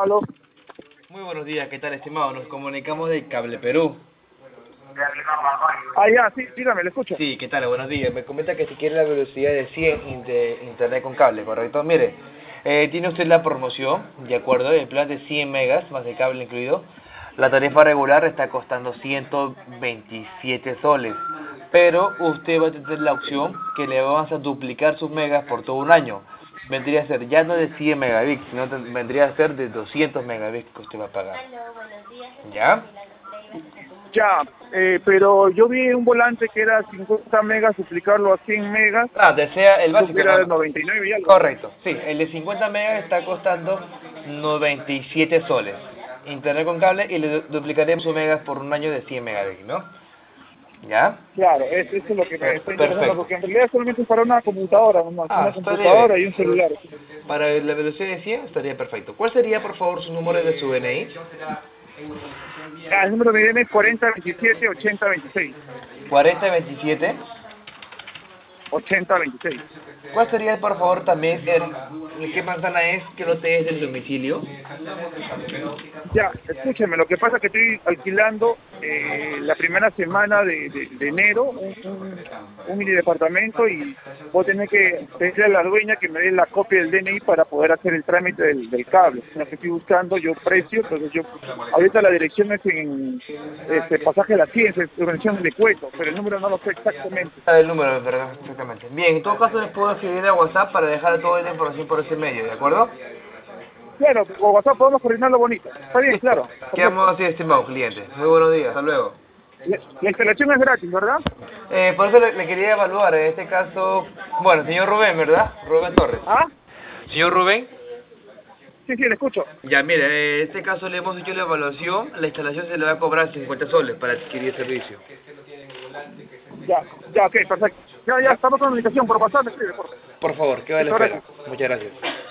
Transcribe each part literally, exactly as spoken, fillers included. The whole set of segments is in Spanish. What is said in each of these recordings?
Aló. Muy buenos días, ¿qué tal, estimado? Nos comunicamos de Cable Perú. Ah, ya, sí, dígame, le escucho. Sí, ¿qué tal? Buenos días. Me comenta que si quiere la velocidad de cien de internet con cable, ¿correcto? Mire, eh, tiene usted la promoción, ¿de acuerdo? El plan de cien megas, más el cable incluido. La tarifa regular está costando ciento veintisiete soles, pero usted va a tener la opción que le vamos a duplicar sus megas por todo un año. Vendría a ser ya no de cien megabits, sino te- vendría a ser de doscientos megabits que usted va a pagar. ¿Ya? Ya, eh, pero yo vi un volante que era cincuenta megas, duplicarlo a cien megas, Ah, desea el lo que básico era nada de más. noventa y nueve y algo, ¿no? Correcto, sí, el de cincuenta megas está costando noventa y siete soles. Internet con cable y le du- duplicaremos su megas por un año de cien megabits, ¿no? ¿Ya? Claro, es- eso es lo que me Per- está interesando, perfecto. porque en realidad solamente es para una computadora, nomás, Ah, una estaría bien. computadora y un celular. Para la velocidad de cien estaría perfecto. ¿Cuál sería, por favor, su número de su D N I? Ah, el número de I N es cuarenta veintisiete ochenta veintiséis. cuarenta veintisiete. ochenta veintiséis. ¿Cuál sería, por favor, también el, el qué manzana es, qué lote es del domicilio? Ya, escúcheme, lo que pasa es que estoy alquilando eh, la primera semana de, de, de enero un, un, un mini departamento y voy a tener que pedirle a la dueña que me dé la copia del D N I para poder hacer el trámite del, del cable. Lo que estoy buscando, yo precio, entonces yo, ahorita la dirección es en este pasaje de la Ciencia, es organización de Cueto, pero el número no lo sé exactamente. Sabe el número, ¿verdad? Exactamente. Bien, en todo caso les puedo escribir a WhatsApp para dejar toda la información por ese medio, ¿de acuerdo? Claro, o WhatsApp podemos coordinarlo bonito. Está bien, Listo. claro, Quedamos perfecto. así, estimado cliente. Muy buenos días, hasta luego. La, la instalación es gratis, ¿verdad? Eh, por eso le, le quería evaluar, en este caso, bueno, señor Rubén, ¿verdad? Rubén Torres. ¿Ah? Señor Rubén, Sí, sí, le escucho. ya mire, eh, en este caso le hemos hecho la evaluación, la instalación se le va a cobrar cincuenta soles para adquirir el servicio. Ya, ya, ok, perfecto. Ya, ya, ¿Ya? estamos en comunicación, por WhatsApp me escribe, por favor. Por favor, queda a la Listo, espera. gracias. Muchas gracias.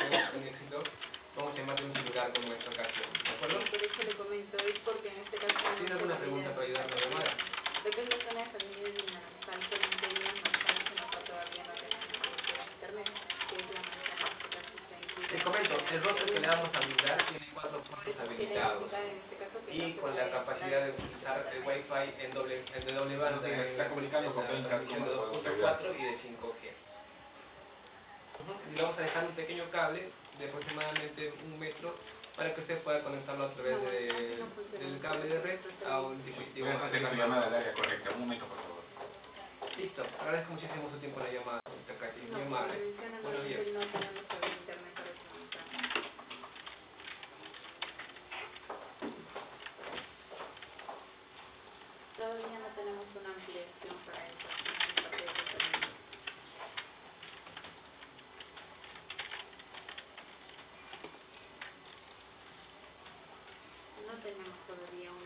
¿Tiene alguna pregunta para ayudarme a llamar? Les comento, el router que le vamos a brindar tiene cuatro puertos habilitados y con la capacidad de utilizar el Wi-Fi en doble, en de doble banda, en, está comunicando con la transmisión de dos punto cuatro y de cinco G. Y le vamos a dejar un pequeño cable de aproximadamente un metro para que usted pueda conectarlo a través de, del cable de red a un dispositivo. Tengo su llamada al área correcta. Un momento, por favor. Listo, agradezco muchísimo su tiempo en la llamada, señor Katy, muy amable. Buenos días. Todavía no tenemos una ampliación para eso. No tenemos todavía un